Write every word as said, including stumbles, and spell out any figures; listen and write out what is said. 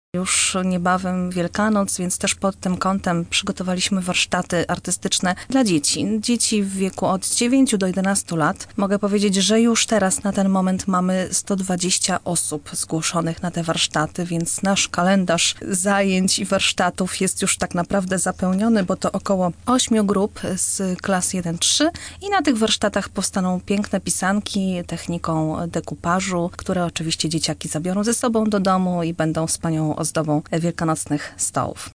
Już niebawem Wielkanoc, więc też pod tym kątem przygotowaliśmy warsztaty artystyczne dla dzieci. Dzieci w wieku od dziewięciu do jedenastu lat. Mogę powiedzieć, że już teraz na ten moment mamy sto dwadzieścia osób zgłoszonych na te warsztaty, więc nasz kalendarz zajęć i warsztatów jest już tak naprawdę zapełniony, bo to około ośmiu grup z klas jeden trzy i na tych warsztatach powstaną piękne pisanki techniką dekupażu, które oczywiście dzieciaki zabiorą ze sobą do domu i będą wspaniałą ozdobą wielkanocnych stołów.